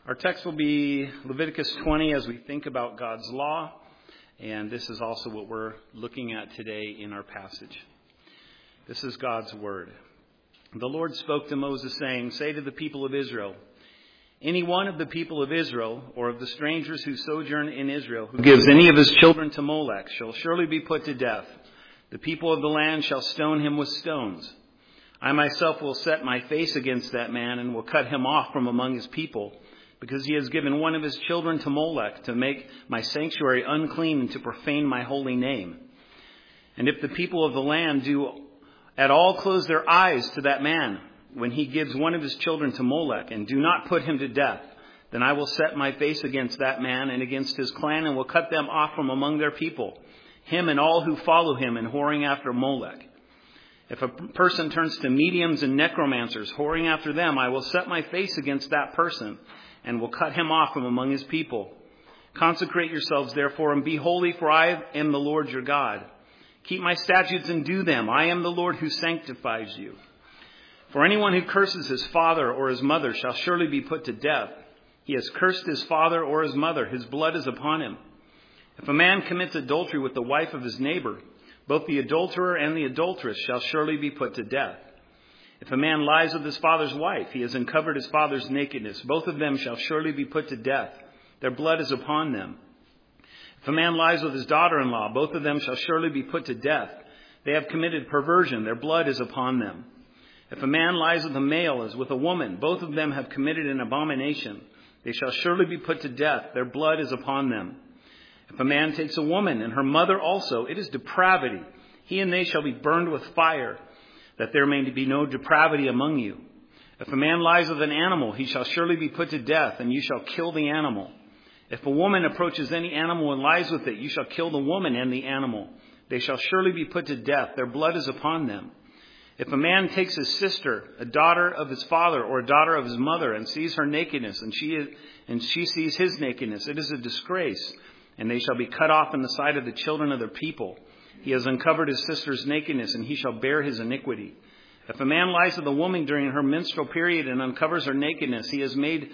Our text will be Leviticus 20 as we think about God's law, and this is also what we're looking at today in our passage. This is God's word. The Lord spoke to Moses, saying, "Say to the people of Israel, any one of the people of Israel, or of the strangers who sojourn in Israel, who gives any of his children to Molech, shall surely be put to death. The people of the land shall stone him with stones. I myself will set my face against that man, and will cut him off from among his people, because he has given one of his children to Molech, to make my sanctuary unclean and to profane my holy name. And if the people of the land do at all close their eyes to that man, when he gives one of his children to Molech, and do not put him to death, then I will set my face against that man and against his clan, and will cut them off from among their people, him and all who follow him in whoring after Molech. If a person turns to mediums and necromancers, whoring after them, I will set my face against that person, and will cut him off from among his people. Consecrate yourselves, therefore, and be holy, for I am the Lord your God. Keep my statutes and do them. I am the Lord who sanctifies you. For anyone who curses his father or his mother shall surely be put to death. He has cursed his father or his mother. His blood is upon him. If a man commits adultery with the wife of his neighbor, both the adulterer and the adulteress shall surely be put to death. If a man lies with his father's wife, he has uncovered his father's nakedness. Both of them shall surely be put to death. Their blood is upon them. If a man lies with his daughter-in-law, both of them shall surely be put to death. They have committed perversion. Their blood is upon them. If a man lies with a male as with a woman, both of them have committed an abomination. They shall surely be put to death. Their blood is upon them. If a man takes a woman and her mother also, it is depravity. He and they shall be burned with fire, that there may be no depravity among you. If a man lies with an animal, he shall surely be put to death, and you shall kill the animal. If a woman approaches any animal and lies with it, you shall kill the woman and the animal. They shall surely be put to death. Their blood is upon them. If a man takes his sister, a daughter of his father or a daughter of his mother, and sees her nakedness, and she sees his nakedness, it is a disgrace, and they shall be cut off in the sight of the children of their people. He has uncovered his sister's nakedness, and he shall bear his iniquity. If a man lies with a woman during her menstrual period and uncovers her nakedness, he has made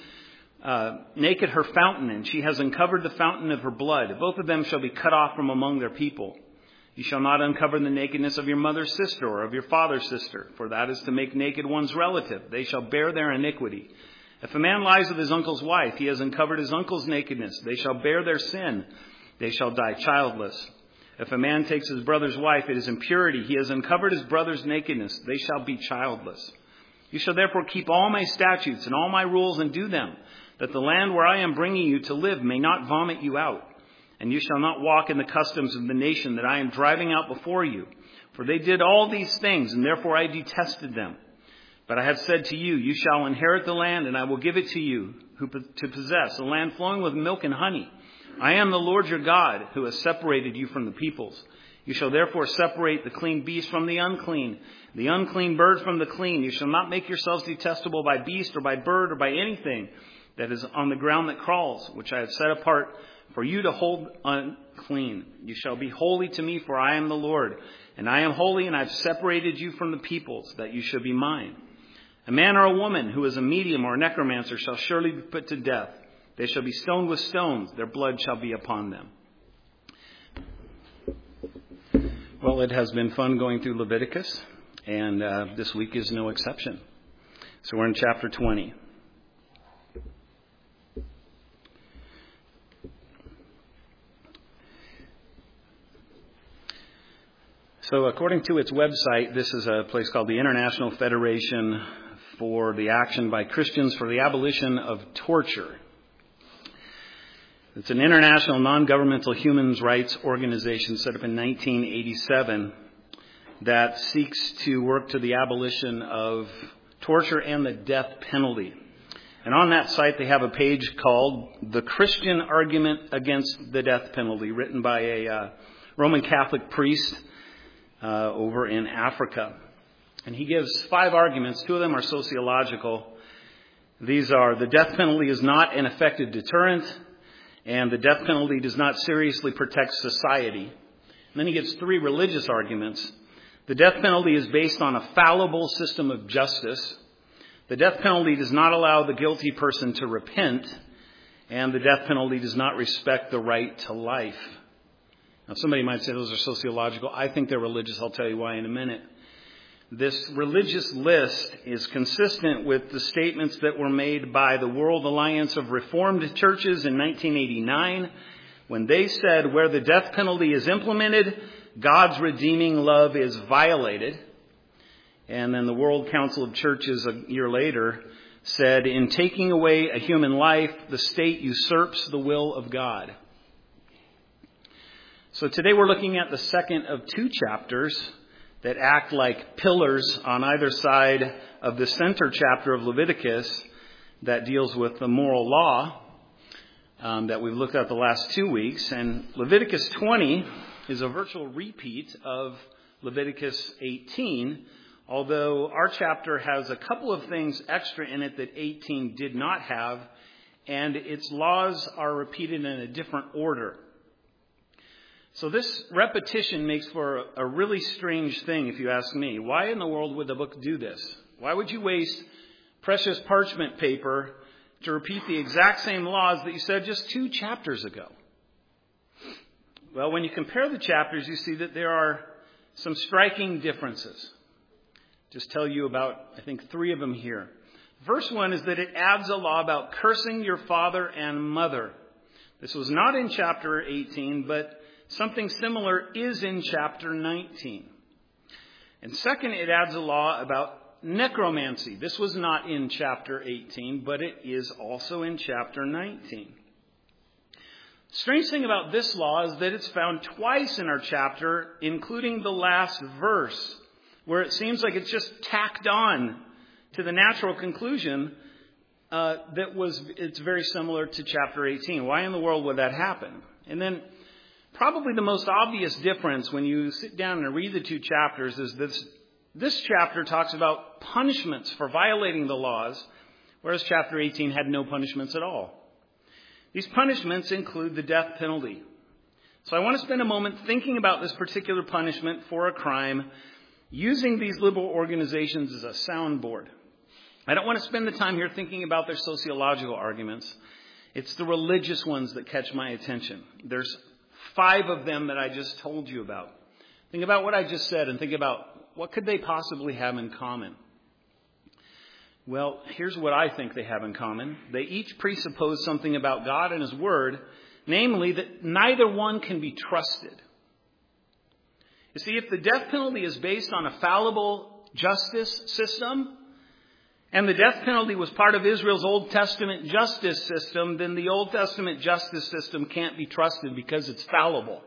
naked her fountain, and she has uncovered the fountain of her blood. Both of them shall be cut off from among their people. You shall not uncover the nakedness of your mother's sister or of your father's sister, for that is to make naked one's relative. They shall bear their iniquity. If a man lies with his uncle's wife, he has uncovered his uncle's nakedness. They shall bear their sin. They shall die childless. If a man takes his brother's wife, it is impurity. He has uncovered his brother's nakedness. They shall be childless. You shall therefore keep all my statutes and all my rules and do them, that the land where I am bringing you to live may not vomit you out. And you shall not walk in the customs of the nation that I am driving out before you. For they did all these things, and therefore I detested them. But I have said to you, you shall inherit the land, and I will give it to you to possess, a land flowing with milk and honey. I am the Lord your God, who has separated you from the peoples. You shall therefore separate the clean beast from the unclean bird from the clean. You shall not make yourselves detestable by beast or by bird or by anything that is on the ground that crawls, which I have set apart for you to hold unclean. You shall be holy to me, for I am the Lord. And I am holy, and I have separated you from the peoples, that you should be mine. A man or a woman who is a medium or a necromancer shall surely be put to death. They shall be stoned with stones. Their blood shall be upon them. Well, it has been fun going through Leviticus, and this week is no exception. So we're in chapter 20. So according to its website, this is a place called the International Federation for the Action by Christians for the Abolition of Torture. It's an international non-governmental human rights organization set up in 1987 that seeks to work to the abolition of torture and the death penalty. And on that site, they have a page called The Christian Argument Against the Death Penalty, written by a Roman Catholic priest over in Africa. And he gives 5 arguments. 2 of them are sociological. These are: the death penalty is not an effective deterrent, and the death penalty does not seriously protect society. And then he gives 3 religious arguments. The death penalty is based on a fallible system of justice. The death penalty does not allow the guilty person to repent, and the death penalty does not respect the right to life. Now, somebody might say those are sociological. I think they're religious. I'll tell you why in a minute. This religious list is consistent with the statements that were made by the World Alliance of Reformed Churches in 1989 when they said where the death penalty is implemented, God's redeeming love is violated. And then the World Council of Churches a year later said, in taking away a human life, the state usurps the will of God. So today we're looking at the second of two chapters that act like pillars on either side of the center chapter of Leviticus that deals with the moral law that we've looked at the last 2 weeks. And Leviticus 20 is a virtual repeat of Leviticus 18, although our chapter has a couple of things extra in it that 18 did not have, and its laws are repeated in a different order. So this repetition makes for a really strange thing, if you ask me. Why in the world would the book do this? Why would you waste precious parchment paper to repeat the exact same laws that you said just 2 chapters ago? Well, when you compare the chapters, you see that there are some striking differences. Just tell you about, I think, 3 of them here. Verse 1 is that it adds a law about cursing your father and mother. This was not in chapter 18, but something similar is in chapter 19. And second, it adds a law about necromancy. This was not in chapter 18, but it is also in chapter 19. Strange thing about this law is that it's found twice in our chapter, including the last verse, where it seems like it's just tacked on to the natural conclusion it's very similar to chapter 18. Why in the world would that happen? And then probably the most obvious difference when you sit down and read the 2 chapters is this chapter talks about punishments for violating the laws, whereas chapter 18 had no punishments at all. These punishments include the death penalty. So I want to spend a moment thinking about this particular punishment for a crime, using these liberal organizations as a soundboard. I don't want to spend the time here thinking about their sociological arguments. It's the religious ones that catch my attention. There's 5 of them that I just told you about. Think about what I just said and think about what could they possibly have in common. Well, here's what I think they have in common. They each presuppose something about God and His Word, namely that neither one can be trusted. You see, if the death penalty is based on a fallible justice system, and the death penalty was part of Israel's Old Testament justice system, then the Old Testament justice system can't be trusted because it's fallible.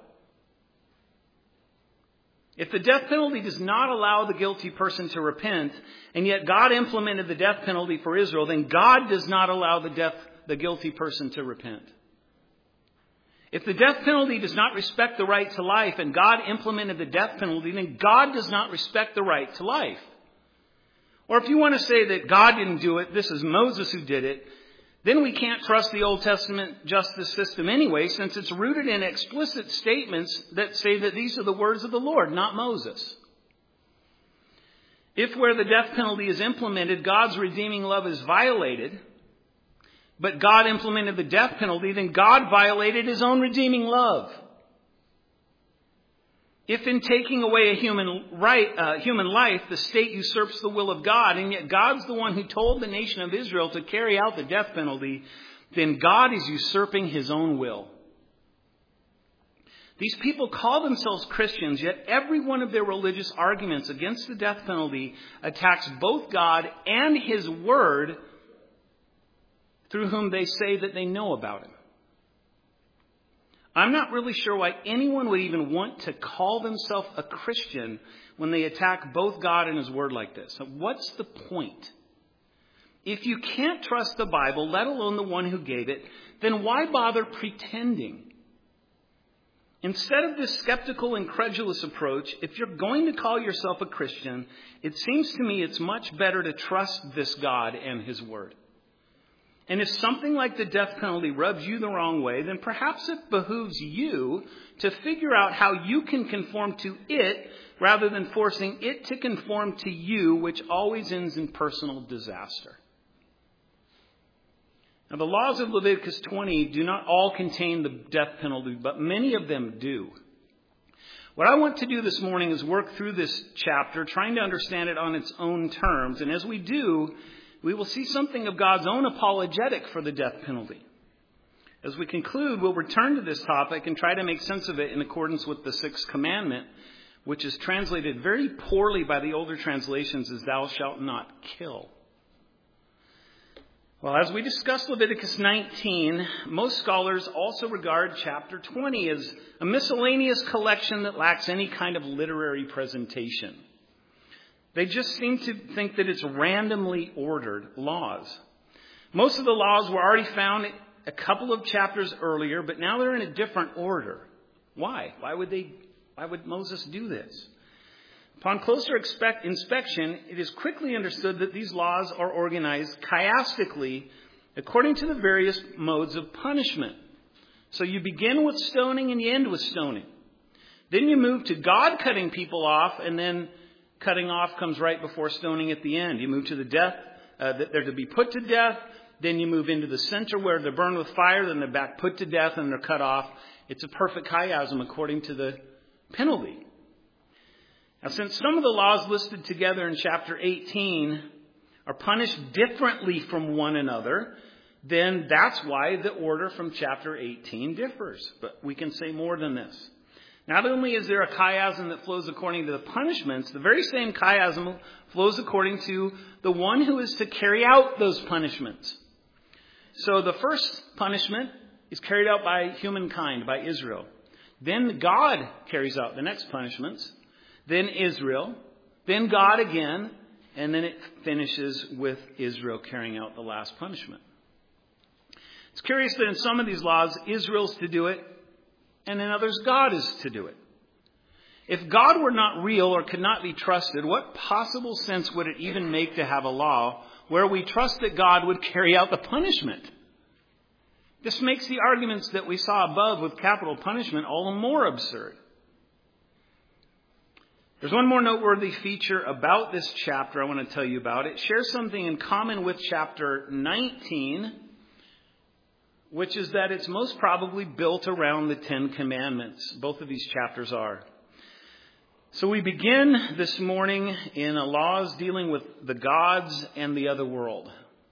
If the death penalty does not allow the guilty person to repent, and yet God implemented the death penalty for Israel, then God does not allow the guilty person to repent. If the death penalty does not respect the right to life, and God implemented the death penalty, then God does not respect the right to life. Or if you want to say that God didn't do it, this is Moses who did it, then we can't trust the Old Testament justice system anyway, since it's rooted in explicit statements that say that these are the words of the Lord, not Moses. If where the death penalty is implemented, God's redeeming love is violated, but God implemented the death penalty, then God violated His own redeeming love. If in taking away a human life, the state usurps the will of God, and yet God's the one who told the nation of Israel to carry out the death penalty, then God is usurping His own will. These people call themselves Christians, yet every one of their religious arguments against the death penalty attacks both God and His Word, through whom they say that they know about Him. I'm not really sure why anyone would even want to call themselves a Christian when they attack both God and His Word like this. So what's the point? If you can't trust the Bible, let alone the one who gave it, then why bother pretending? Instead of this skeptical, incredulous approach, if you're going to call yourself a Christian, it seems to me it's much better to trust this God and His Word. And if something like the death penalty rubs you the wrong way, then perhaps it behooves you to figure out how you can conform to it rather than forcing it to conform to you, which always ends in personal disaster. Now, the laws of Leviticus 20 do not all contain the death penalty, but many of them do. What I want to do this morning is work through this chapter, trying to understand it on its own terms. And as we do, we will see something of God's own apologetic for the death penalty. As we conclude, we'll return to this topic and try to make sense of it in accordance with the sixth commandment, which is translated very poorly by the older translations as "thou shalt not kill." Well, as we discuss Leviticus 19, most scholars also regard chapter 20 as a miscellaneous collection that lacks any kind of literary presentation. They just seem to think that it's randomly ordered laws. Most of the laws were already found a couple of chapters earlier, but now they're in a different order. Why? Why would Moses do this? Upon closer inspection, it is quickly understood that these laws are organized chiastically according to the various modes of punishment. So you begin with stoning and you end with stoning. Then you move to God cutting people off, and then cutting off comes right before stoning at the end. You move to the death, that they're to be put to death. Then you move into the center where they're burned with fire. Then they're back put to death and they're cut off. It's a perfect chiasm according to the penalty. Now, since some of the laws listed together in chapter 18 are punished differently from one another, then that's why the order from chapter 18 differs. But we can say more than this. Not only is there a chiasm that flows according to the punishments, the very same chiasm flows according to the one who is to carry out those punishments. So the first punishment is carried out by humankind, by Israel. Then God carries out the next punishments. Then Israel. Then God again. And then it finishes with Israel carrying out the last punishment. It's curious that in some of these laws, Israel's to do it, and in others, God is to do it. If God were not real or could not be trusted, what possible sense would it even make to have a law where we trust that God would carry out the punishment? This makes the arguments that we saw above with capital punishment all the more absurd. There's one more noteworthy feature about this chapter I want to tell you about. It shares something in common with chapter 19, which is that it's most probably built around the Ten Commandments. Both of these chapters are. So we begin this morning in laws dealing with the gods and the other world.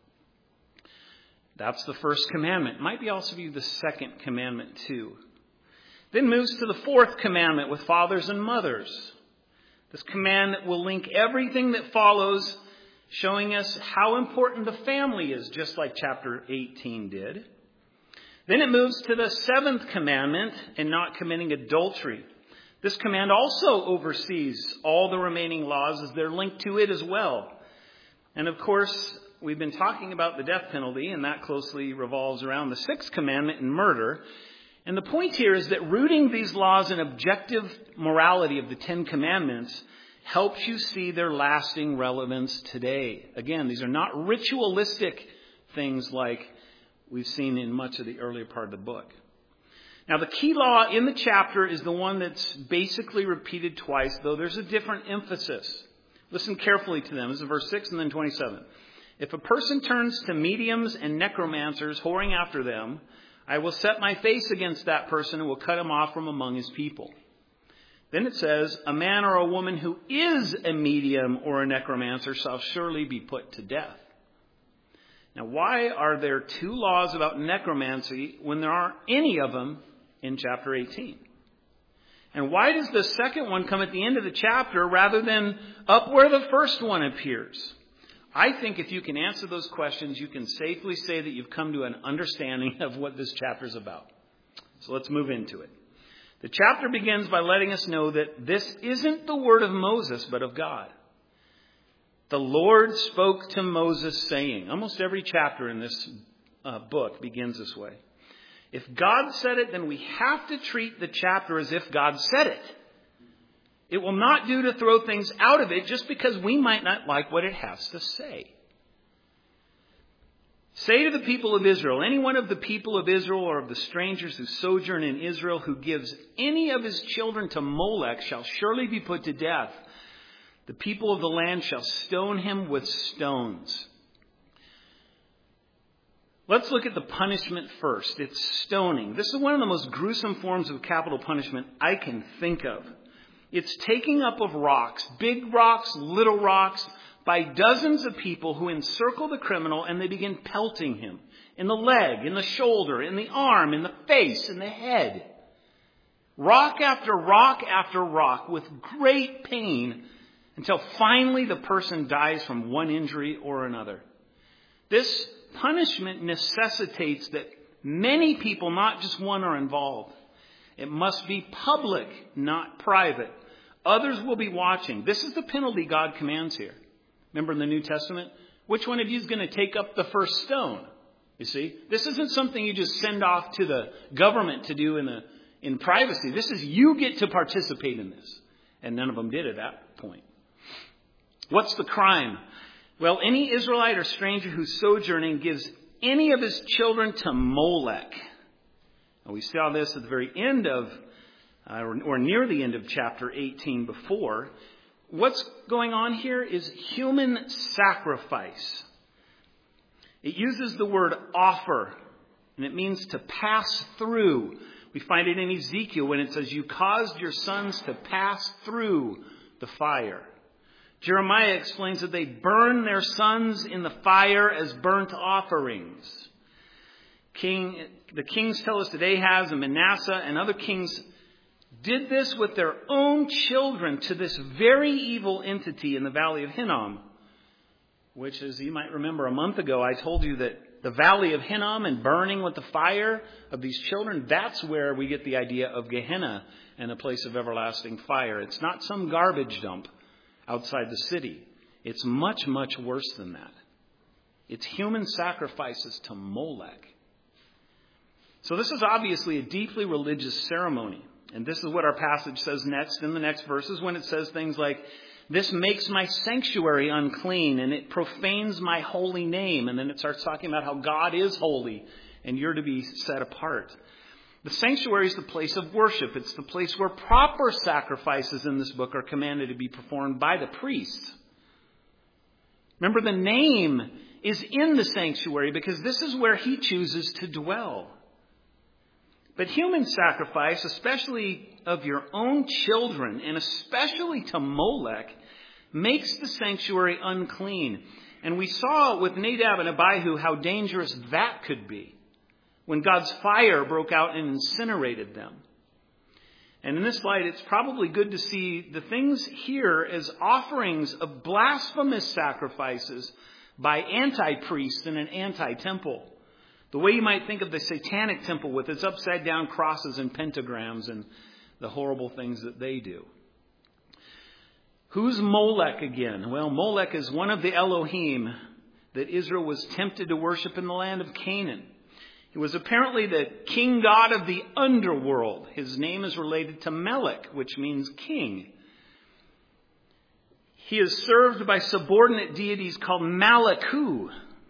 That's the first commandment. It might be also be the second commandment too. Then moves to the fourth commandment with fathers and mothers. This command will link everything that follows, showing us how important the family is, just like chapter 18 did. Then it moves to the seventh commandment in not committing adultery. This command also oversees all the remaining laws as they're linked to it as well. And of course, we've been talking about the death penalty, and that closely revolves around the sixth commandment in murder. And the point here is that rooting these laws in objective morality of the Ten Commandments helps you see their lasting relevance today. Again, these are not ritualistic things like we've seen in much of the earlier part of the book. Now, the key law in the chapter is the one that's basically repeated twice, though there's a different emphasis. Listen carefully to them. This is verse 6 and then 27. If a person turns to mediums and necromancers, whoring after them, I will set my face against that person and will cut him off from among his people. Then it says, a man or a woman who is a medium or a necromancer shall surely be put to death. Now, why are there two laws about necromancy when there aren't any of them in chapter 18? And why does the second one come at the end of the chapter rather than up where the first one appears? I think if you can answer those questions, you can safely say that you've come to an understanding of what this chapter is about. So let's move into it. The chapter begins by letting us know that this isn't the word of Moses, but of God. The Lord spoke to Moses saying, almost every chapter in this book begins this way. If God said it, then we have to treat the chapter as if God said it. It will not do to throw things out of it just because we might not like what it has to say. Say to the people of Israel, any one of the people of Israel or of the strangers who sojourn in Israel who gives any of his children to Molech shall surely be put to death. The people of the land shall stone him with stones. Let's look at the punishment first. It's stoning. This is one of the most gruesome forms of capital punishment I can think of. It's taking up of rocks, big rocks, little rocks, by dozens of people who encircle the criminal and they begin pelting him in the leg, in the shoulder, in the arm, in the face, in the head. Rock after rock after rock with great pain until finally the person dies from one injury or another. This punishment necessitates that many people, not just one, are involved. It must be public, not private. Others will be watching. This is the penalty God commands here. Remember in the New Testament? Which one of you is going to take up the first stone? You see? This isn't something you just send off to the government to do in privacy. This is you get to participate in this. And none of them did at that point. What's the crime? Well, any Israelite or stranger who's sojourning gives any of his children to Molech. And we saw this at the very end of, or near the end of chapter 18 before. What's going on here is human sacrifice. It uses the word offer, and it means to pass through. We find it in Ezekiel when it says, you caused your sons to pass through the fire. Jeremiah explains that they burn their sons in the fire as burnt offerings. The kings tell us that Ahaz and Manasseh and other kings did this with their own children to this very evil entity in the Valley of Hinnom, which, as you might remember a month ago, I told you that the Valley of Hinnom and burning with the fire of these children, that's where we get the idea of Gehenna and a place of everlasting fire. It's not some garbage dump outside the city. It's much, much worse than that. It's human sacrifices to Molech. So this is obviously a deeply religious ceremony. And this is what our passage says next in the next verses when it says things like, this makes my sanctuary unclean and it profanes my holy name. And then it starts talking about how God is holy and you're to be set apart. The sanctuary is the place of worship. It's the place where proper sacrifices in this book are commanded to be performed by the priests. Remember, the name is in the sanctuary because this is where he chooses to dwell. But human sacrifice, especially of your own children, and especially to Molech, makes the sanctuary unclean. And we saw with Nadab and Abihu how dangerous that could be when God's fire broke out and incinerated them. And in this light, it's probably good to see the things here as offerings of blasphemous sacrifices by anti-priests in an anti-temple. The way you might think of the Satanic temple with its upside down crosses and pentagrams and the horrible things that they do. Who's Molech again? Well, Molech is one of the Elohim that Israel was tempted to worship in the land of Canaan. He was apparently the king god of the underworld. His name is related to Melech, which means king. He is served by subordinate deities called Malaku.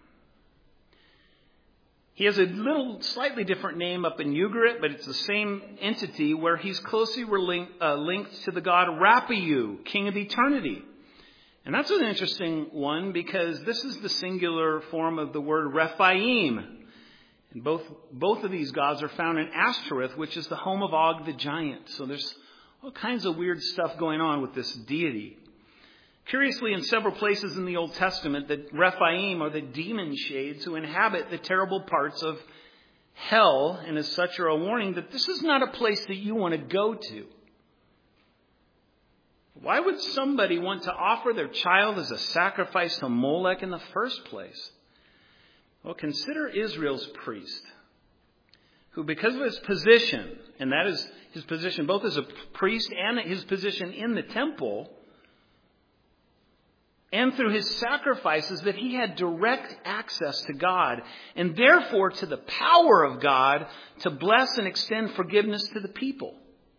He has a slightly different name up in Ugarit, but it's the same entity where he's closely linked to the god Raphael, king of eternity. And that's an interesting one because this is the singular form of the word Rephaim. And both of these gods are found in Ashtoreth, which is the home of Og the giant. So there's all kinds of weird stuff going on with this deity. Curiously, in several places in the Old Testament, the Rephaim are the demon shades who inhabit the terrible parts of hell, and as such are a warning that this is not a place that you want to go to. Why would somebody want to offer their child as a sacrifice to Molech in the first place? Well, consider Israel's priest, who because of his position, and that is his position both as a priest and his position in the temple, and through his sacrifices, that he had direct access to God and therefore to the power of God to bless and extend forgiveness to the people.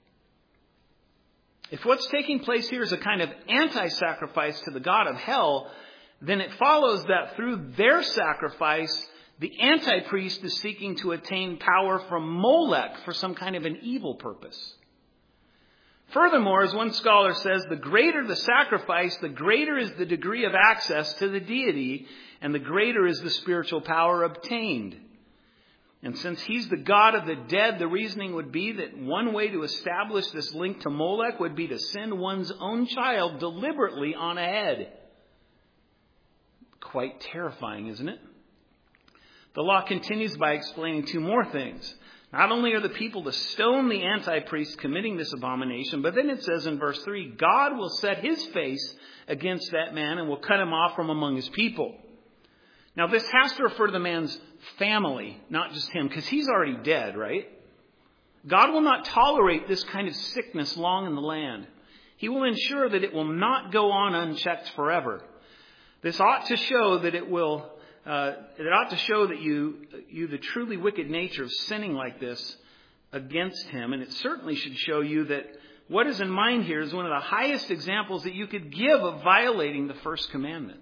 If what's taking place here is a kind of anti-sacrifice to the god of hell, then it follows that through their sacrifice, The Antichrist is seeking to attain power from Molech for some kind of an evil purpose. Furthermore, as one scholar says, the greater the sacrifice, the greater is the degree of access to the deity, and the greater is the spiritual power obtained. And since he's the God of the dead, the reasoning would be that one way to establish this link to Molech would be to send one's own child deliberately on ahead. Quite terrifying, isn't it? The law continues by explaining two more things. Not only are the people to stone the Antichrist committing this abomination, but then it says in verse 3, God will set his face against that man and will cut him off from among his people. Now, this has to refer to the man's family, not just him, because he's already dead, right? God will not tolerate this kind of sickness long in the land. He will ensure that it will not go on unchecked forever. This ought to show that it ought to show that you the truly wicked nature of sinning like this against him. And it certainly should show you that what is in mind here is one of the highest examples that you could give of violating the first commandment.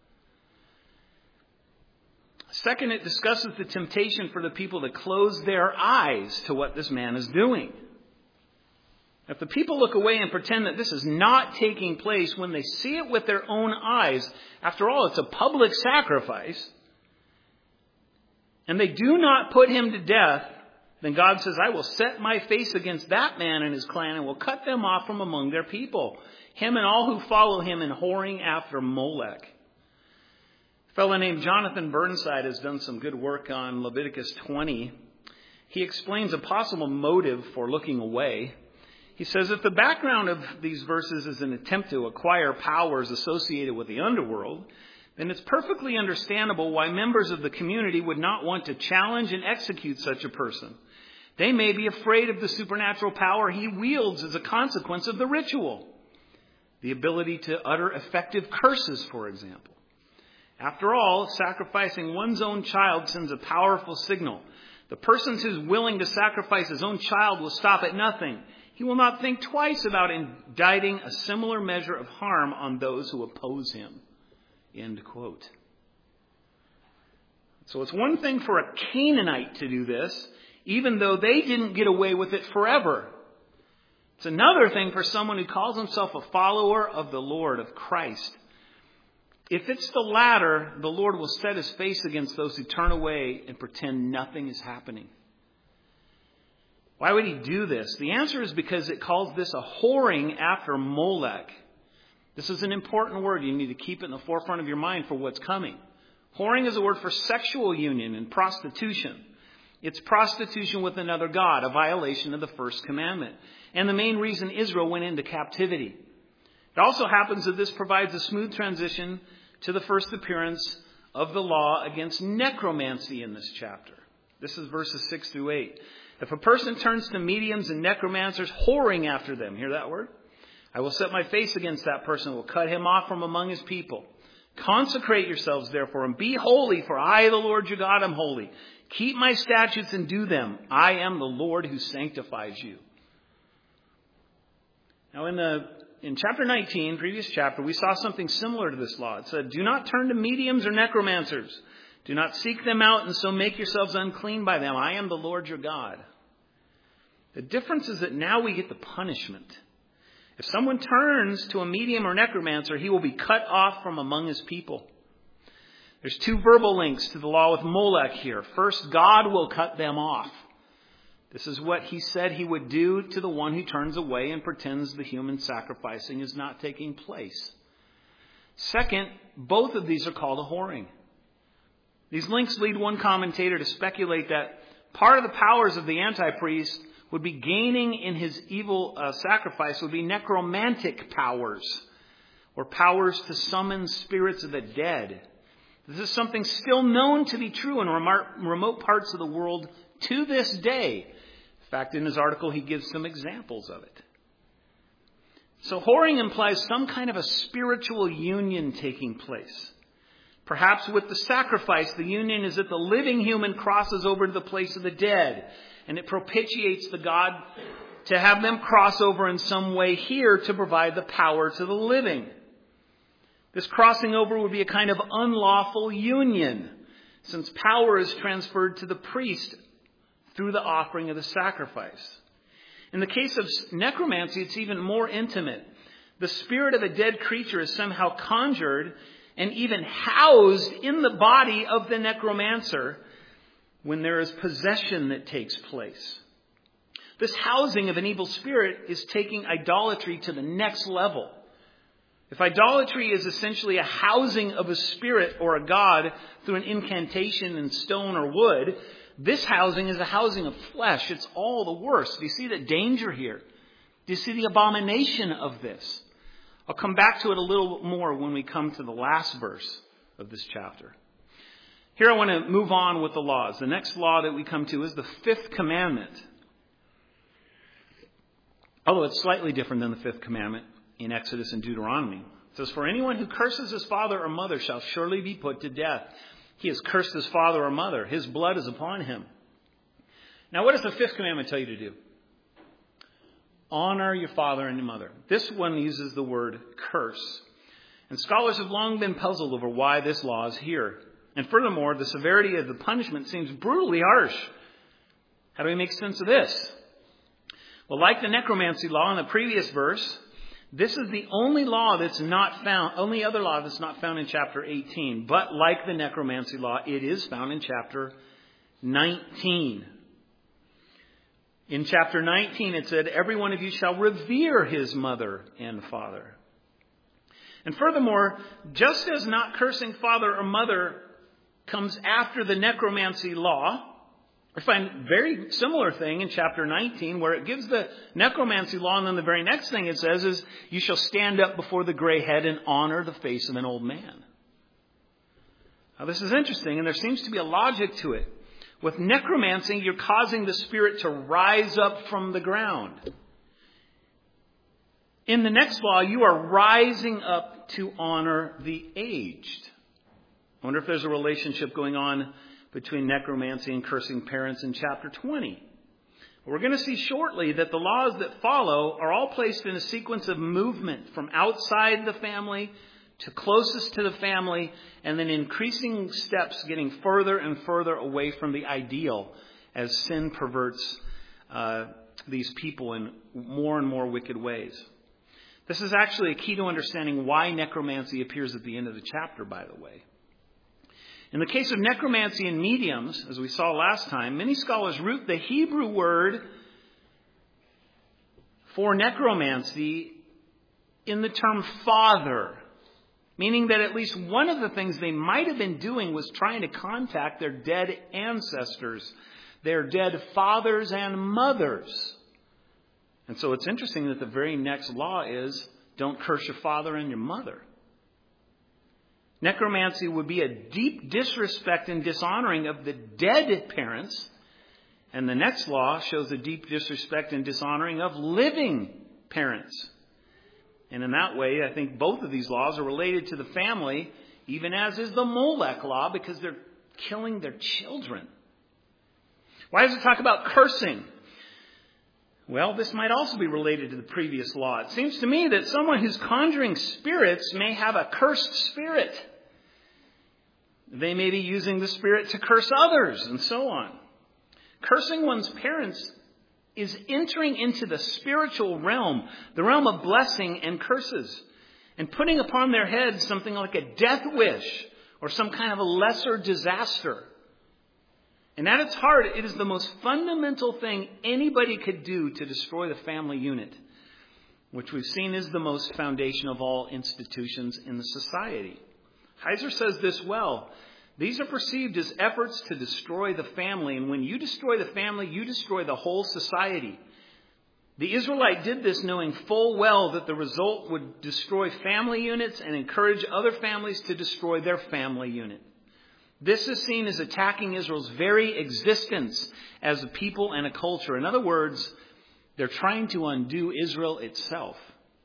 Second, it discusses the temptation for the people to close their eyes to what this man is doing. If the people look away and pretend that this is not taking place when they see it with their own eyes, after all, it's a public sacrifice, and they do not put him to death, then God says, I will set my face against that man and his clan and will cut them off from among their people, him and all who follow him in whoring after Molech. A fellow named Jonathan Burnside has done some good work on Leviticus 20. He explains a possible motive for looking away. He says if the background of these verses is an attempt to acquire powers associated with the underworld, then it's perfectly understandable why members of the community would not want to challenge and execute such a person. They may be afraid of the supernatural power he wields as a consequence of the ritual. The ability to utter effective curses, for example. After all, sacrificing one's own child sends a powerful signal. The person who's willing to sacrifice his own child will stop at nothing. He will not think twice about indicting a similar measure of harm on those who oppose him. End quote. So it's one thing for a Canaanite to do this, even though they didn't get away with it forever. It's another thing for someone who calls himself a follower of the Lord, of Christ. If it's the latter, the Lord will set his face against those who turn away and pretend nothing is happening. Why would he do this? The answer is because it calls this a whoring after Molech. This is an important word. You need to keep it in the forefront of your mind for what's coming. Whoring is a word for sexual union and prostitution. It's prostitution with another god, a violation of the first commandment. And the main reason Israel went into captivity. It also happens that this provides a smooth transition to the first appearance of the law against necromancy in this chapter. This is verses 6 through 8. If a person turns to mediums and necromancers, whoring after them, hear that word? I will set my face against that person and will cut him off from among his people. Consecrate yourselves, therefore, and be holy, for I, the Lord your God, am holy. Keep my statutes and do them. I am the Lord who sanctifies you. Now, in chapter 19, previous chapter, we saw something similar to this law. It said, do not turn to mediums or necromancers. Do not seek them out and so make yourselves unclean by them. I am the Lord your God. The difference is that now we get the punishment. If someone turns to a medium or necromancer, he will be cut off from among his people. There's two verbal links to the law with Molech here. First, God will cut them off. This is what he said he would do to the one who turns away and pretends the human sacrificing is not taking place. Second, both of these are called a whoring. These links lead one commentator to speculate that part of the powers of the Antichrist would be gaining in his evil sacrifice would be necromantic powers, or powers to summon spirits of the dead. This is something still known to be true in remote parts of the world to this day. In fact, in his article, he gives some examples of it. So whoring implies some kind of a spiritual union taking place. Perhaps with the sacrifice, the union is that the living human crosses over to the place of the dead, and it propitiates the God to have them cross over in some way here to provide the power to the living. This crossing over would be a kind of unlawful union. since power is transferred to the priest through the offering of the sacrifice. In the case of necromancy, it's even more intimate. The spirit of a dead creature is somehow conjured and even housed in the body of the necromancer when there is possession that takes place. This housing of an evil spirit is taking idolatry to the next level. If idolatry is essentially a housing of a spirit or a god through an incantation in stone or wood, this housing is a housing of flesh. It's all the worse. Do you see the danger here? Do you see the abomination of this? I'll come back to it a little more when we come to the last verse of this chapter. Here I want to move on with the laws. The next law that we come to is the fifth commandment. Although it's slightly different than the fifth commandment in Exodus and Deuteronomy. It says, "For anyone who curses his father or mother shall surely be put to death. He has cursed his father or mother. His blood is upon him." Now, what does the fifth commandment tell you to do? Honor your father and your mother. This one uses the word curse. And scholars have long been puzzled over why this law is here. And furthermore, the severity of the punishment seems brutally harsh. How do we make sense of this? Well, like the necromancy law in the previous verse, this is the only law that's not found, only other law that's not found in chapter 18. But like the necromancy law, it is found in chapter 19. In chapter 19, it said, "Every one of you shall revere his mother and father." And furthermore, just as not cursing father or mother comes after the necromancy law, I find a very similar thing in chapter 19 where it gives the necromancy law, and then the very next thing it says is, "You shall stand up before the gray head and honor the face of an old man." Now this is interesting, and there seems to be a logic to it. With necromancy, you're causing the spirit to rise up from the ground. In the next law, you are rising up to honor the aged. I wonder if there's a relationship going on between necromancy and cursing parents in chapter 20. We're going to see shortly that the laws that follow are all placed in a sequence of movement from outside the family to closest to the family, and then increasing steps getting further and further away from the ideal as sin perverts these people in more and more wicked ways. This is actually a key to understanding why necromancy appears at the end of the chapter, by the way. In the case of necromancy and mediums, as we saw last time, many scholars root the Hebrew word for necromancy in the term father, meaning that at least one of the things they might have been doing was trying to contact their dead ancestors, their dead fathers and mothers. And so it's interesting that the very next law is, don't curse your father and your mother. Necromancy would be a deep disrespect and dishonoring of the dead parents. And the next law shows a deep disrespect and dishonoring of living parents. And in that way, I think both of these laws are related to the family, even as is the Molech law, because they're killing their children. Why does it talk about cursing? Well, this might also be related to the previous law. It seems to me that someone who's conjuring spirits may have a cursed spirit. They may be using the spirit to curse others, and so on. Cursing one's parents is entering into the spiritual realm, the realm of blessing and curses, and putting upon their heads something like a death wish or some kind of a lesser disaster. And at its heart, it is the most fundamental thing anybody could do to destroy the family unit, which we've seen is the most foundation of all institutions in the society. Heiser says this well. These are perceived as efforts to destroy the family. And when you destroy the family, you destroy the whole society. The Israelite did this knowing full well that the result would destroy family units and encourage other families to destroy their family unit. This is seen as attacking Israel's very existence as a people and a culture. In other words, they're trying to undo Israel itself.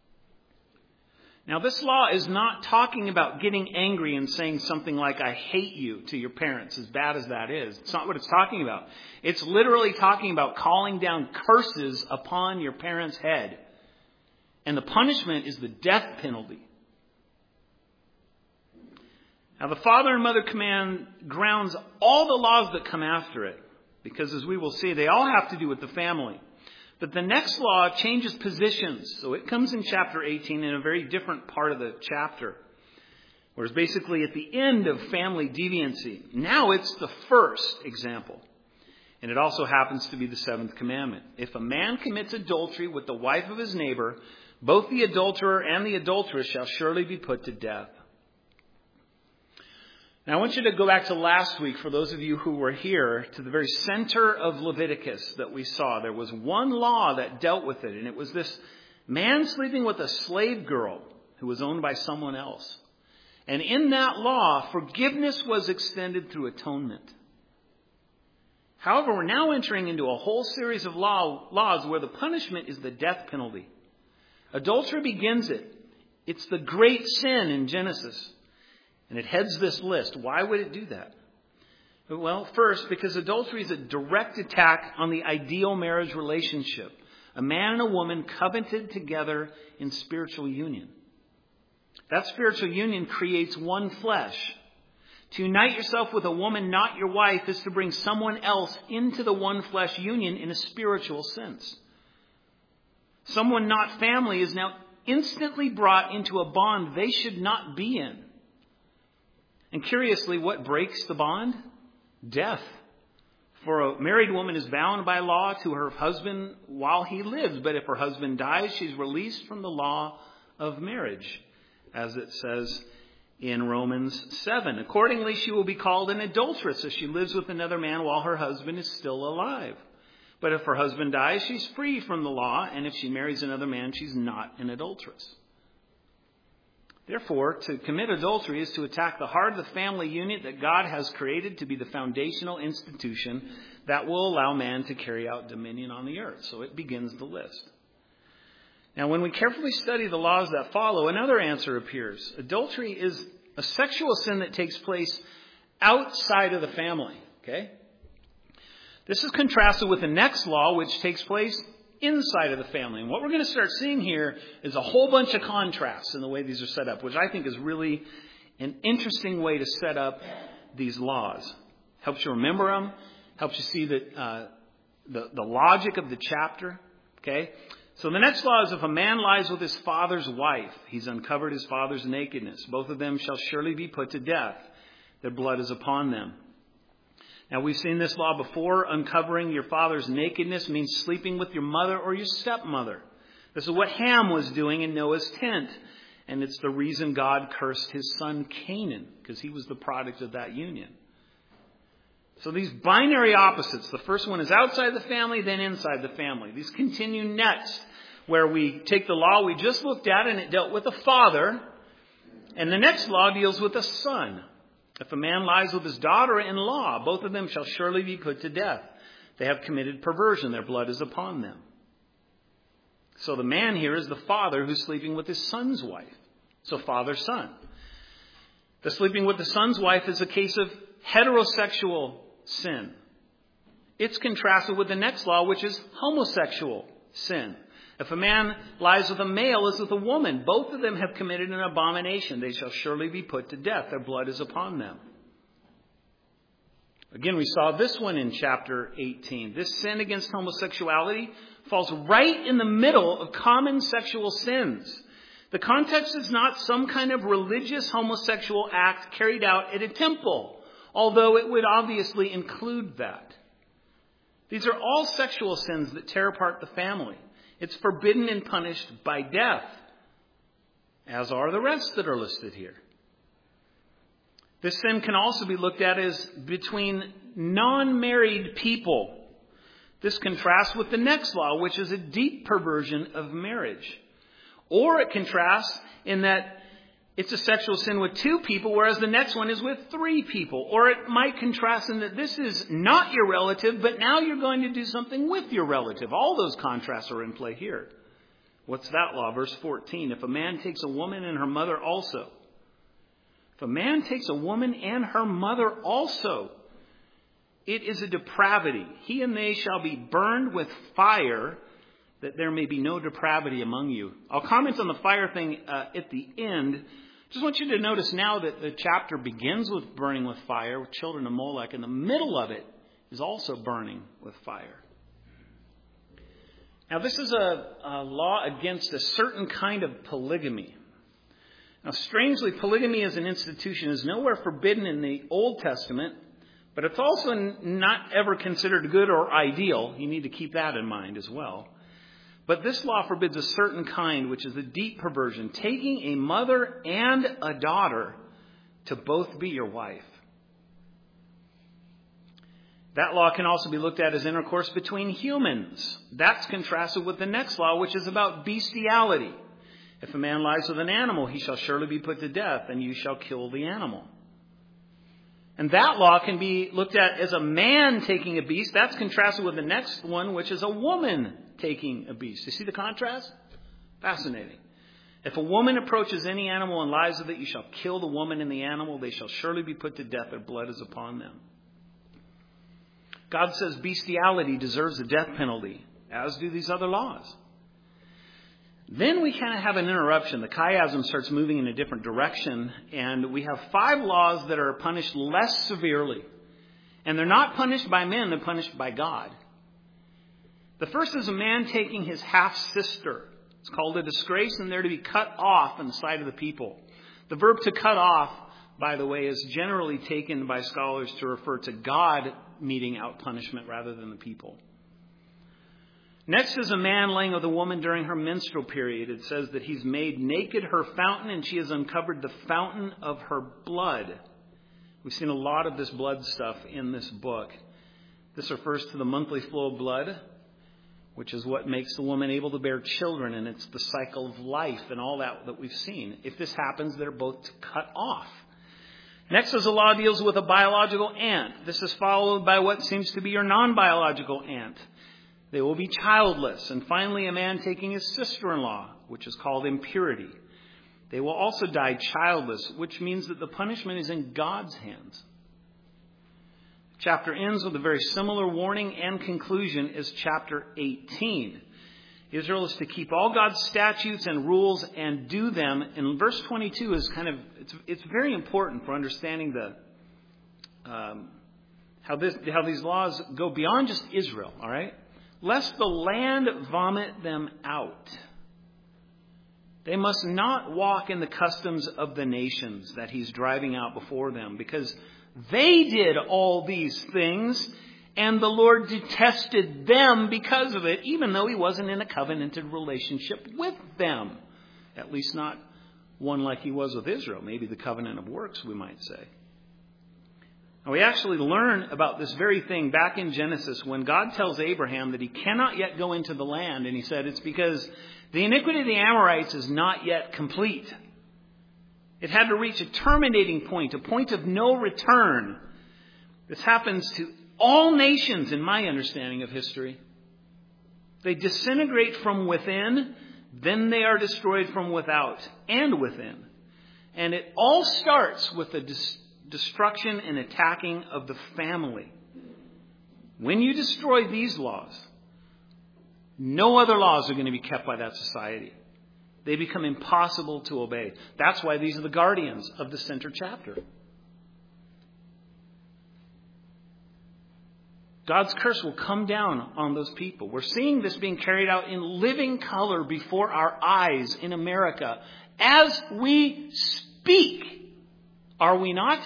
Now, this law is not talking about getting angry and saying something like, "I hate you," to your parents, as bad as that is. It's not what it's talking about. It's literally talking about calling down curses upon your parents' head. And the punishment is the death penalty. Now, the father and mother command grounds all the laws that come after it, because as we will see, they all have to do with the family. But the next law changes positions. So it comes in chapter 18 in a very different part of the chapter. Whereas basically at the end of family deviancy. Now it's the first example. And it also happens to be the seventh commandment. If a man commits adultery with the wife of his neighbor, both the adulterer and the adulteress shall surely be put to death. Now I want you to go back to last week, for those of you who were here, to the very center of Leviticus that we saw. There was one law that dealt with it, and it was this man sleeping with a slave girl who was owned by someone else. And in that law, forgiveness was extended through atonement. However, we're now entering into a whole series of laws where the punishment is the death penalty. Adultery begins it. It's the great sin in Genesis. And it heads this list. Why would it do that? Well, first, because adultery is a direct attack on the ideal marriage relationship. A man and a woman covenanted together in spiritual union. That spiritual union creates one flesh. To unite yourself with a woman not your wife is to bring someone else into the one flesh union in a spiritual sense. Someone not family is now instantly brought into a bond they should not be in. And curiously, what breaks the bond? Death. For a married woman is bound by law to her husband while he lives. But if her husband dies, she's released from the law of marriage, as it says in Romans 7. Accordingly, she will be called an adulteress if she lives with another man while her husband is still alive. But if her husband dies, she's free from the law. And if she marries another man, she's not an adulteress. Therefore, to commit adultery is to attack the heart of the family unit that God has created to be the foundational institution that will allow man to carry out dominion on the earth. So it begins the list. Now, when we carefully study the laws that follow, another answer appears. Adultery is a sexual sin that takes place outside of the family. Okay? This is contrasted with the next law, which takes place inside of the family. And what we're going to start seeing here is a whole bunch of contrasts in the way these are set up, which I think is really an interesting way to set up these laws. Helps you remember them. Helps you see that the logic of the chapter. Okay? So the next law is if a man lies with his father's wife, he's uncovered his father's nakedness. Both of them shall surely be put to death. Their blood is upon them. Now, we've seen this law before. Uncovering your father's nakedness means sleeping with your mother or your stepmother. This is what Ham was doing in Noah's tent. And it's the reason God cursed his son Canaan, because he was the product of that union. So these binary opposites. The first one is outside the family, then inside the family. These continue next, where we take the law we just looked at and it dealt with a father. And the next law deals with a son. If a man lies with his daughter-in-law, both of them shall surely be put to death. They have committed perversion. Their blood is upon them. So the man here is the father who's sleeping with his son's wife. So father-son. The sleeping with the son's wife is a case of heterosexual sin. It's contrasted with the next law, which is homosexual sin. If a man lies with a male as with a woman, both of them have committed an abomination. They shall surely be put to death. Their blood is upon them. Again, we saw this one in chapter 18. This sin against homosexuality falls right in the middle of common sexual sins. The context is not some kind of religious homosexual act carried out at a temple, although it would obviously include that. These are all sexual sins that tear apart the family. It's forbidden and punished by death, as are the rest that are listed here. This sin can also be looked at as between non-married people. This contrasts with the next law, which is a deep perversion of marriage. Or it contrasts in that it's a sexual sin with two people, whereas the next one is with three people. Or it might contrast in that this is not your relative, but now you're going to do something with your relative. All those contrasts are in play here. What's that law? Verse 14. If a man takes a woman and her mother also. If a man takes a woman and her mother also, it is a depravity. He and they shall be burned with fire, that there may be no depravity among you. I'll comment on the fire thing at the end, Just want you to notice now that the chapter begins with burning with fire, with children of Molech, and the middle of it is also burning with fire. Now, this is a law against a certain kind of polygamy. Now, strangely, polygamy as an institution is nowhere forbidden in the Old Testament, but it's also not ever considered good or ideal. You need to keep that in mind as well. But this law forbids a certain kind, which is a deep perversion, taking a mother and a daughter to both be your wife. That law can also be looked at as intercourse between humans. That's contrasted with the next law, which is about bestiality. If a man lies with an animal, he shall surely be put to death, and you shall kill the animal. And that law can be looked at as a man taking a beast. That's contrasted with the next one, which is a woman taking a beast. You see the contrast? Fascinating. If a woman approaches any animal and lies with it, you shall kill the woman and the animal. They shall surely be put to death. Their blood is upon them. God says bestiality deserves the death penalty, as do these other laws. Then we kind of have an interruption. The chiasm starts moving in a different direction, and we have 5 laws that are punished less severely. And they're not punished by men, they're punished by God. The first is a man taking his half-sister. It's called a disgrace, and they're to be cut off in the sight of the people. The verb to cut off, by the way, is generally taken by scholars to refer to God meting out punishment rather than the people. Next is a man laying with a woman during her menstrual period. It says that he's made naked her fountain, and she has uncovered the fountain of her blood. We've seen a lot of this blood stuff in this book. This refers to the monthly flow of blood, which is what makes the woman able to bear children, and it's the cycle of life and all that we've seen. If this happens, they're both cut off. Next is a law deals with a biological aunt. This is followed by what seems to be your non-biological aunt. They will be childless. And finally, a man taking his sister-in-law, which is called impurity. They will also die childless, which means that the punishment is in God's hands. The chapter ends with a very similar warning and conclusion as chapter 18. Israel is to keep all God's statutes and rules and do them. And verse 22 is it's very important for understanding how these laws go beyond just Israel, all right? Lest the land vomit them out. They must not walk in the customs of the nations that he's driving out before them, because they did all these things, and the Lord detested them because of it, even though he wasn't in a covenanted relationship with them. At least not one like he was with Israel. Maybe the covenant of works, we might say. Now, we actually learn about this very thing back in Genesis when God tells Abraham that he cannot yet go into the land. And he said it's because the iniquity of the Amorites is not yet complete. It had to reach a terminating point, a point of no return. This happens to all nations in my understanding of history. They disintegrate from within, then they are destroyed from without and within. And it all starts with the destruction and attacking of the family. When you destroy these laws, no other laws are going to be kept by that society. They become impossible to obey. That's why these are the guardians of the center chapter. God's curse will come down on those people. We're seeing this being carried out in living color before our eyes in America as we speak. Are we not?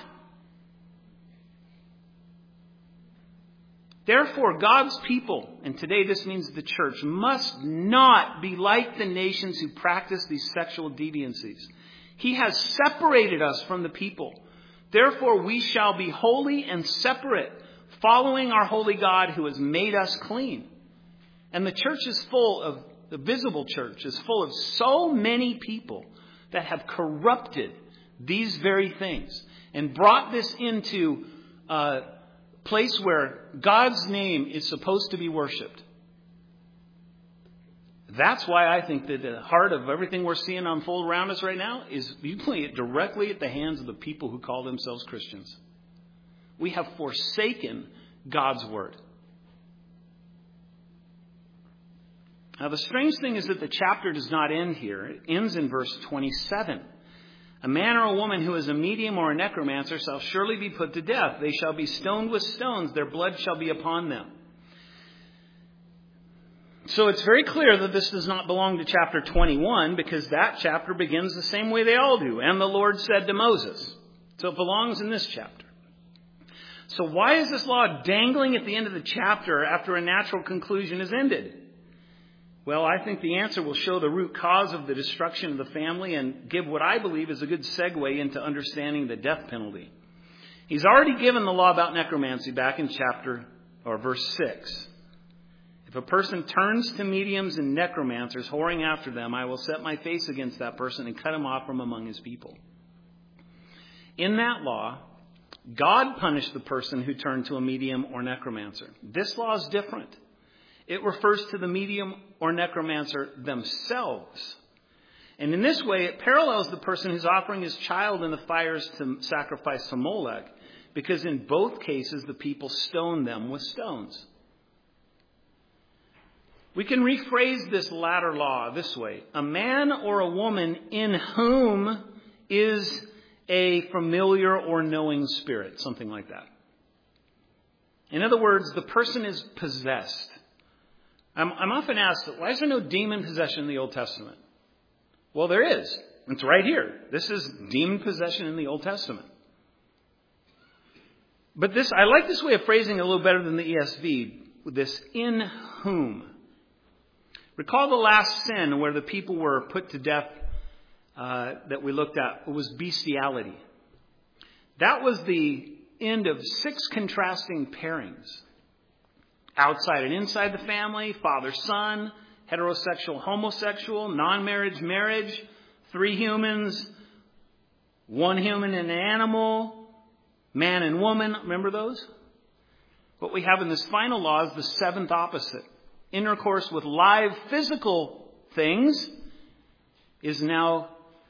Therefore, God's people, and today this means the church, must not be like the nations who practice these sexual deviancies. He has separated us from the people. Therefore, we shall be holy and separate, following our holy God who has made us clean. And the church is full of, the visible church is full of so many people that have corrupted these very things and brought this into place where God's name is supposed to be worshipped. That's why I think that the heart of everything we're seeing unfold around us right now is viewing it directly at the hands of the people who call themselves Christians. We have forsaken God's word. Now, the strange thing is that the chapter does not end here. It ends in verse 27. A man or a woman who is a medium or a necromancer shall surely be put to death. They shall be stoned with stones. Their blood shall be upon them. So it's very clear that this does not belong to chapter 21, because that chapter begins the same way they all do. And the Lord said to Moses. So it belongs in this chapter. So why is this law dangling at the end of the chapter after a natural conclusion is ended? Well, I think the answer will show the root cause of the destruction of the family and give what I believe is a good segue into understanding the death penalty. He's already given the law about necromancy back in verse 6. If a person turns to mediums and necromancers, whoring after them, I will set my face against that person and cut him off from among his people. In that law, God punished the person who turned to a medium or necromancer. This law is different. It refers to the medium or necromancer themselves. And in this way, it parallels the person who's offering his child in the fires to sacrifice to Molech, because in both cases, the people stoned them with stones. We can rephrase this latter law this way. A man or a woman in whom is a familiar or knowing spirit, something like that. In other words, the person is possessed. I'm often asked, why is there no demon possession in the Old Testament? Well, there is. It's right here. This is demon possession in the Old Testament. But I like this way of phrasing it a little better than the ESV, with this in whom. Recall the last sin where the people were put to death that we looked at. It was bestiality. That was the end of 6 contrasting pairings. Outside and inside the family, father-son, heterosexual, homosexual, non-marriage, marriage, 3 humans, 1 human and an animal, man and woman. Remember those? What we have in this final law is the 7th opposite. Intercourse with live physical things is now,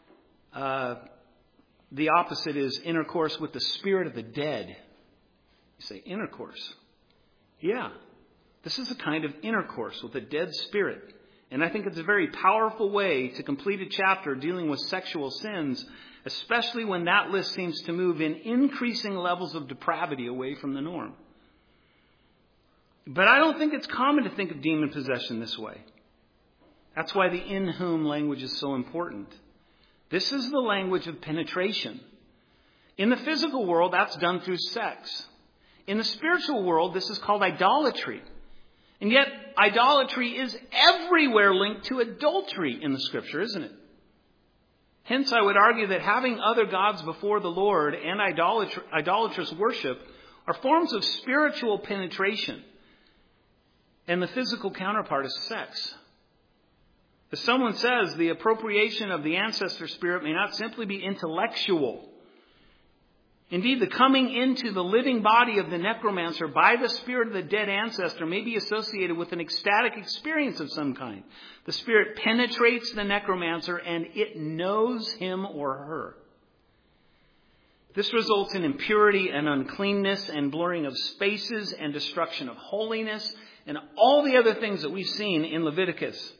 the opposite is intercourse with the spirit of the dead. You say, intercourse? Yeah. This is a kind of intercourse with a dead spirit. And I think it's a very powerful way to complete a chapter dealing with sexual sins, especially when that list seems to move in increasing levels of depravity away from the norm. But I don't think it's common to think of demon possession this way. That's why the in whom language is so important. This is the language of penetration. In the physical world, that's done through sex. In the spiritual world, this is called idolatry. And yet, idolatry is everywhere linked to adultery in the Scripture, isn't it? Hence, I would argue that having other gods before the Lord and idolatrous worship are forms of spiritual penetration. And the physical counterpart is sex. As someone says, the appropriation of the ancestor spirit may not simply be intellectual. Indeed, the coming into the living body of the necromancer by the spirit of the dead ancestor may be associated with an ecstatic experience of some kind. The spirit penetrates the necromancer and it knows him or her. This results in impurity and uncleanness and blurring of spaces and destruction of holiness and all the other things that we've seen in Leviticus.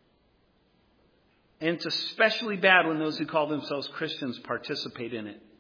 And it's especially bad when those who call themselves Christians participate in it.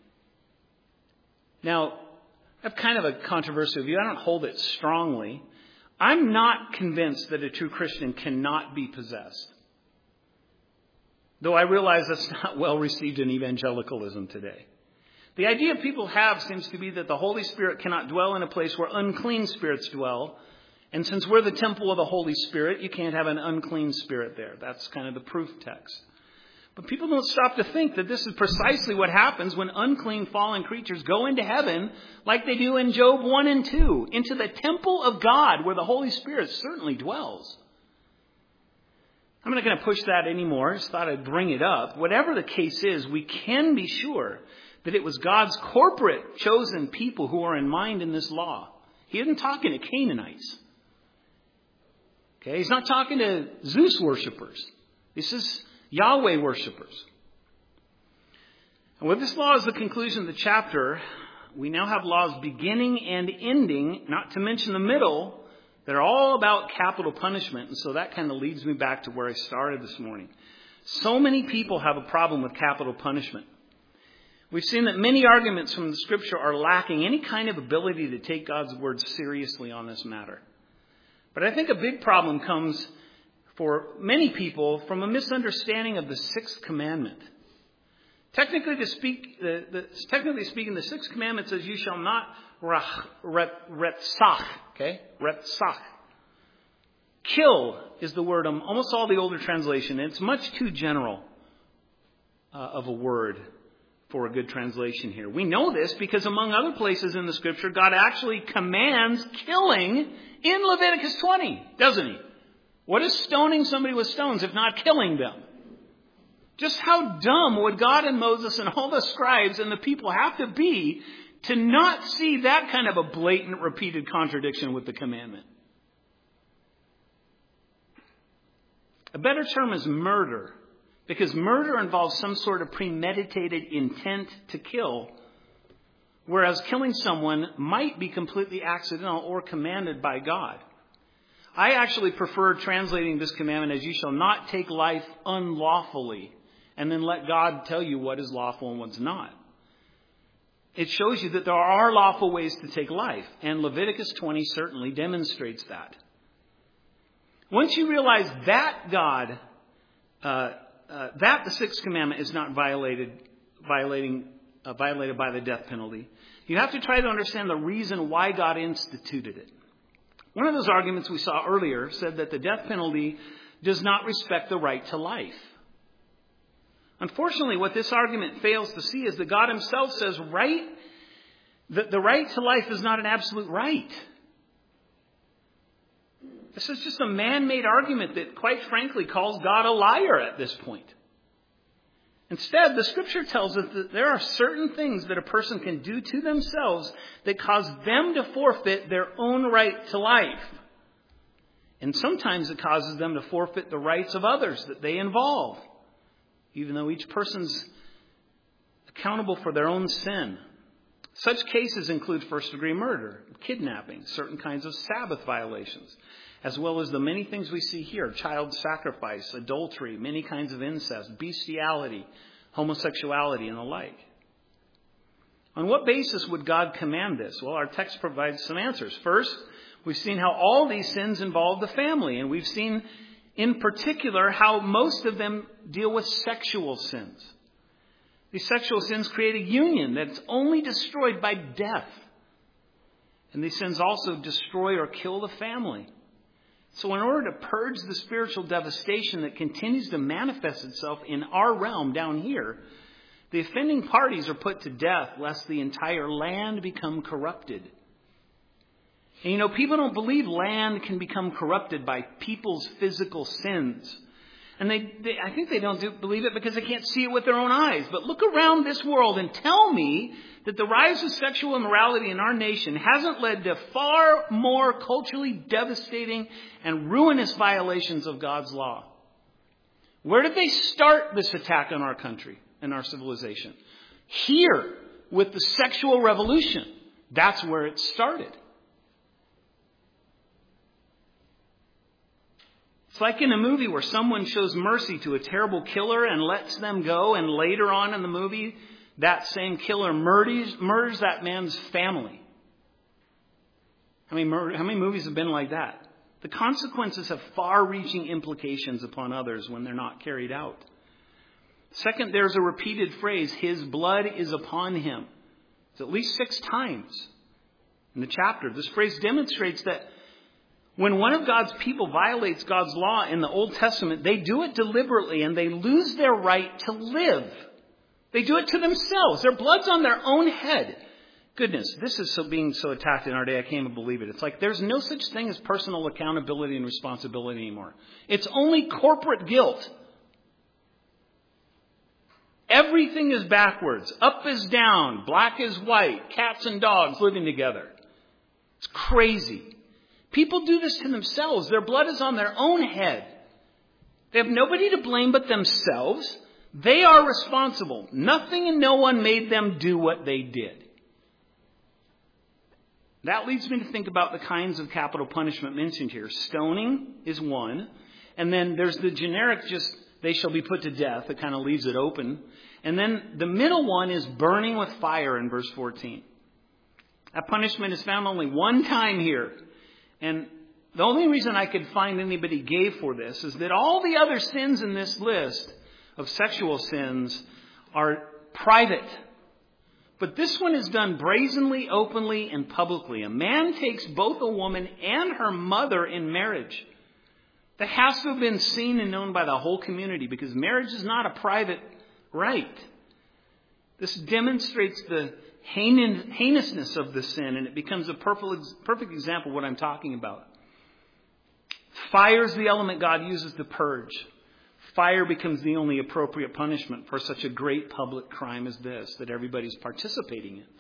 Now, I have kind of a controversial view. I don't hold it strongly. I'm not convinced that a true Christian cannot be possessed. Though I realize that's not well received in evangelicalism today. The idea people have seems to be that the Holy Spirit cannot dwell in a place where unclean spirits dwell. And since we're the temple of the Holy Spirit, you can't have an unclean spirit there. That's kind of the proof text. But people don't stop to think that this is precisely what happens when unclean fallen creatures go into heaven like they do in Job 1 and 2, into the temple of God where the Holy Spirit certainly dwells. I'm not going to push that anymore. I just thought I'd bring it up. Whatever the case is, we can be sure that it was God's corporate chosen people who are in mind in this law. He isn't talking to Canaanites. Okay, he's not talking to Zeus worshippers. This is Yahweh worshippers. And with this law as the conclusion of the chapter, we now have laws beginning and ending, not to mention the middle, that are all about capital punishment. And so that kind of leads me back to where I started this morning. So many people have a problem with capital punishment. We've seen that many arguments from the Scripture are lacking any kind of ability to take God's word seriously on this matter. But I think a big problem comes for many people from a misunderstanding of the sixth commandment. Technically speaking, the sixth commandment says, "You shall not retzach." Okay, retzach. Kill is the word in almost all the older translation. It's much too general of a word for a good translation here. We know this because among other places in the Scripture, God actually commands killing in Leviticus 20, doesn't he? What is stoning somebody with stones if not killing them? Just how dumb would God and Moses and all the scribes and the people have to be to not see that kind of a blatant, repeated contradiction with the commandment? A better term is murder, because murder involves some sort of premeditated intent to kill, whereas killing someone might be completely accidental or commanded by God. I actually prefer translating this commandment as, "You shall not take life unlawfully," and then let God tell you what is lawful and what's not. It shows you that there are lawful ways to take life, and Leviticus 20 certainly demonstrates that. Once you realize that that the sixth commandment is not violated by the death penalty, you have to try to understand the reason why God instituted it. One of those arguments we saw earlier said that the death penalty does not respect the right to life. Unfortunately, what this argument fails to see is that God himself says that the right to life is not an absolute right. This is just a man-made argument that, quite frankly, calls God a liar at this point. Instead, the Scripture tells us that there are certain things that a person can do to themselves that cause them to forfeit their own right to life. And sometimes it causes them to forfeit the rights of others that they involve, even though each person's accountable for their own sin. Such cases include first-degree murder, kidnapping, certain kinds of Sabbath violations, as well as the many things we see here: child sacrifice, adultery, many kinds of incest, bestiality, homosexuality, and the like. On what basis would God command this? Well, our text provides some answers. First, we've seen how all these sins involve the family, and we've seen in particular how most of them deal with sexual sins. These sexual sins create a union that's only destroyed by death. And these sins also destroy or kill the family. So in order to purge the spiritual devastation that continues to manifest itself in our realm down here, the offending parties are put to death lest the entire land become corrupted. And people don't believe land can become corrupted by people's physical sins. And I think they don't believe it because they can't see it with their own eyes. But look around this world and tell me that the rise of sexual immorality in our nation hasn't led to far more culturally devastating and ruinous violations of God's law. Where did they start this attack on our country and our civilization? Here, with the sexual revolution. That's where it started. It's like in a movie where someone shows mercy to a terrible killer and lets them go, and later on in the movie, that same killer murders that man's family. How many movies have been like that? The consequences have far-reaching implications upon others when they're not carried out. Second, there's a repeated phrase, "His blood is upon him." It's at least 6 times in the chapter. This phrase demonstrates that when one of God's people violates God's law in the Old Testament, they do it deliberately and they lose their right to live. They do it to themselves. Their blood's on their own head. Goodness, this is being so attacked in our day, I can't even believe it. It's like there's no such thing as personal accountability and responsibility anymore. It's only corporate guilt. Everything is backwards. Up is down. Black is white. Cats and dogs living together. It's crazy. People do this to themselves. Their blood is on their own head. They have nobody to blame but themselves. They are responsible. Nothing and no one made them do what they did. That leads me to think about the kinds of capital punishment mentioned here. Stoning is one. And then there's the generic just they shall be put to death. It kind of leaves it open. And then the middle one is burning with fire in verse 14. That punishment is found only one time here. And the only reason I could find anybody gave for this is that all the other sins in this list of sexual sins are private. But this one is done brazenly, openly, and publicly. A man takes both a woman and her mother in marriage. That has to have been seen and known by the whole community, because marriage is not a private right. This demonstrates the heinousness of the sin, and it becomes a perfect example of what I'm talking about. Fire is the element God uses to purge. Fire becomes the only appropriate punishment for such a great public crime as this that everybody's participating in.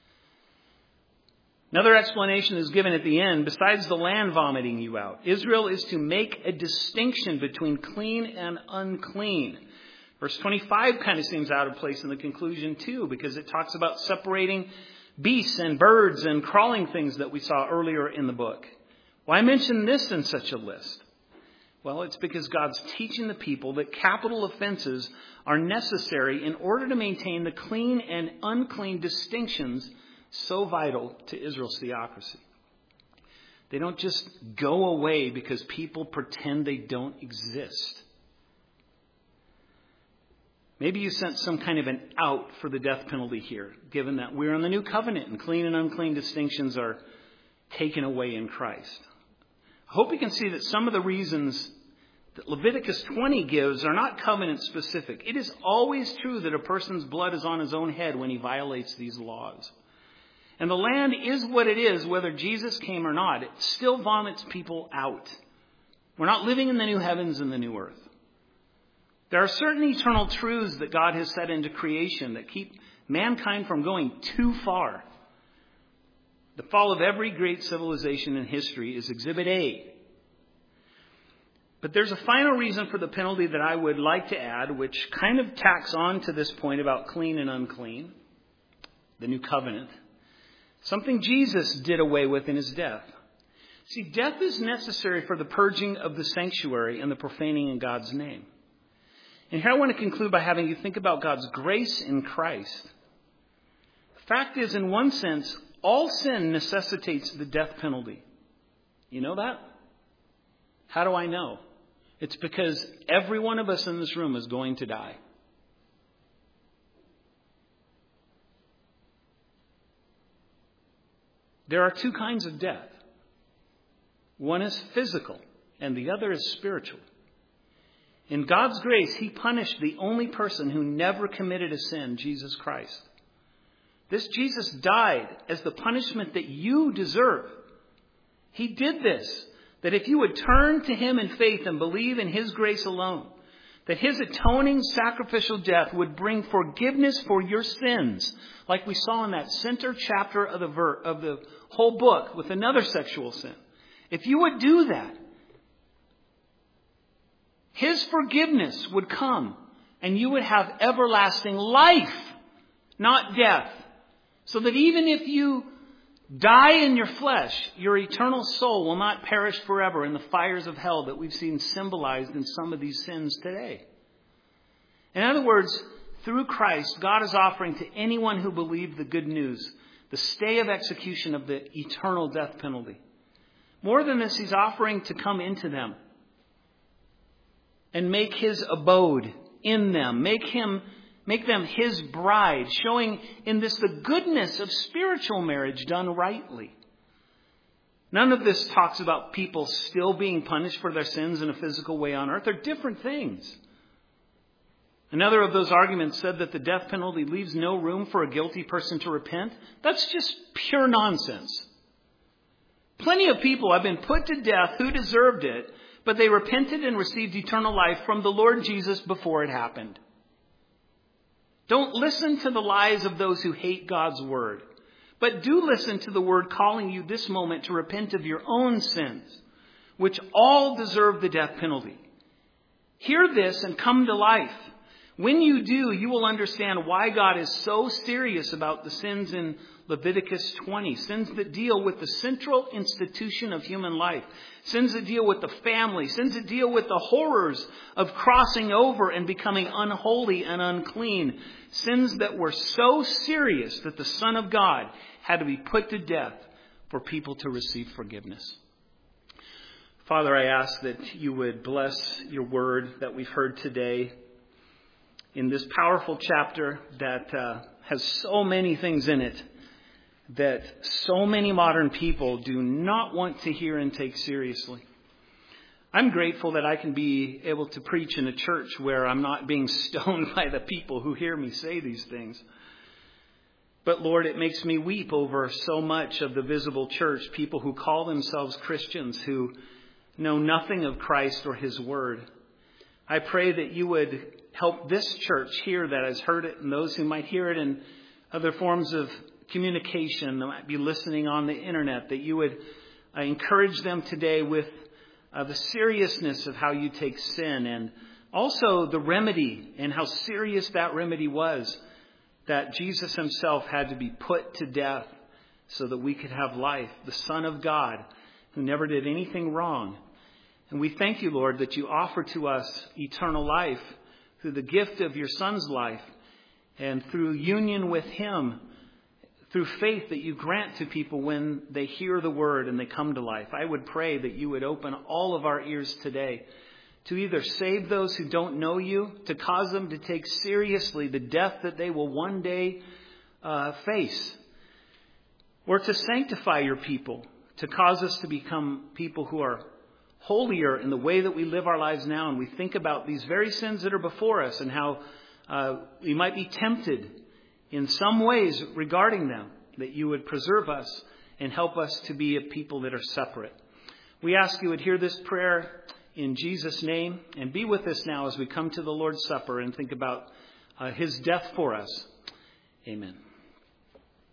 Another explanation is given at the end. Besides the land vomiting you out, Israel is to make a distinction between clean and unclean. Verse 25 kind of seems out of place in the conclusion too, because it talks about separating beasts and birds and crawling things that we saw earlier in the book. Why mention this in such a list? Well, it's because God's teaching the people that capital offenses are necessary in order to maintain the clean and unclean distinctions so vital to Israel's theocracy. They don't just go away because people pretend they don't exist. Maybe you sense some kind of an out for the death penalty here, given that we're in the new covenant and clean and unclean distinctions are taken away in Christ. I hope you can see that some of the reasons that Leviticus 20 gives are not covenant specific. It is always true that a person's blood is on his own head when he violates these laws. And the land is what it is, whether Jesus came or not. It still vomits people out. We're not living in the new heavens and the new earth. There are certain eternal truths that God has set into creation that keep mankind from going too far. The fall of every great civilization in history is Exhibit A. But there's a final reason for the penalty that I would like to add, which kind of tacks on to this point about clean and unclean, the new covenant. Something Jesus did away with in his death. See, death is necessary for the purging of the sanctuary and the profaning of God's name. And here I want to conclude by having you think about God's grace in Christ. The fact is, in one sense, all sin necessitates the death penalty. You know that? How do I know? It's because every one of us in this room is going to die. There are two kinds of death. One is physical, and the other is spiritual. In God's grace, He punished the only person who never committed a sin, Jesus Christ. This Jesus died as the punishment that you deserve. He did this, that if you would turn to Him in faith and believe in His grace alone, that His atoning sacrificial death would bring forgiveness for your sins, like we saw in that center chapter of the whole book with another sexual sin. If you would do that, His forgiveness would come and you would have everlasting life, not death. So that even if you die in your flesh, your eternal soul will not perish forever in the fires of hell that we've seen symbolized in some of these sins today. In other words, through Christ, God is offering to anyone who believed the good news the stay of execution of the eternal death penalty. More than this, He's offering to come into them and make His abode in them. Make them His bride, showing in this the goodness of spiritual marriage done rightly. None of this talks about people still being punished for their sins in a physical way on earth. They're different things. Another of those arguments said that the death penalty leaves no room for a guilty person to repent. That's just pure nonsense. Plenty of people have been put to death who deserved it, but they repented and received eternal life from the Lord Jesus before it happened. Don't listen to the lies of those who hate God's word, but do listen to the word calling you this moment to repent of your own sins, which all deserve the death penalty. Hear this and come to life. When you do, you will understand why God is so serious about the sins in Leviticus 20. Sins that deal with the central institution of human life. Sins that deal with the family. Sins that deal with the horrors of crossing over and becoming unholy and unclean. Sins that were so serious that the Son of God had to be put to death for people to receive forgiveness. Father, I ask that you would bless your word that we've heard today in this powerful chapter that has so many things in it that so many modern people do not want to hear and take seriously. I'm grateful that I can be able to preach in a church where I'm not being stoned by the people who hear me say these things. But Lord, it makes me weep over so much of the visible church, people who call themselves Christians who know nothing of Christ or his word. I pray that you would help this church here that has heard it, and those who might hear it in other forms of communication, that might be listening on the internet, that you would encourage them today with the seriousness of how you take sin, and also the remedy and how serious that remedy was, that Jesus himself had to be put to death so that we could have life, the Son of God who never did anything wrong. And we thank you, Lord, that you offer to us eternal life through the gift of your Son's life and through union with him, through faith that you grant to people when they hear the word and they come to life. I would pray that you would open all of our ears today to either save those who don't know you, to cause them to take seriously the death that they will one day face, or to sanctify your people, to cause us to become people who are holier in the way that we live our lives now. And we think about these very sins that are before us and how we might be tempted in some ways regarding them, that you would preserve us and help us to be a people that are separate. We ask you would hear this prayer in Jesus' name and be with us now as we come to the Lord's Supper and think about his death for us. Amen.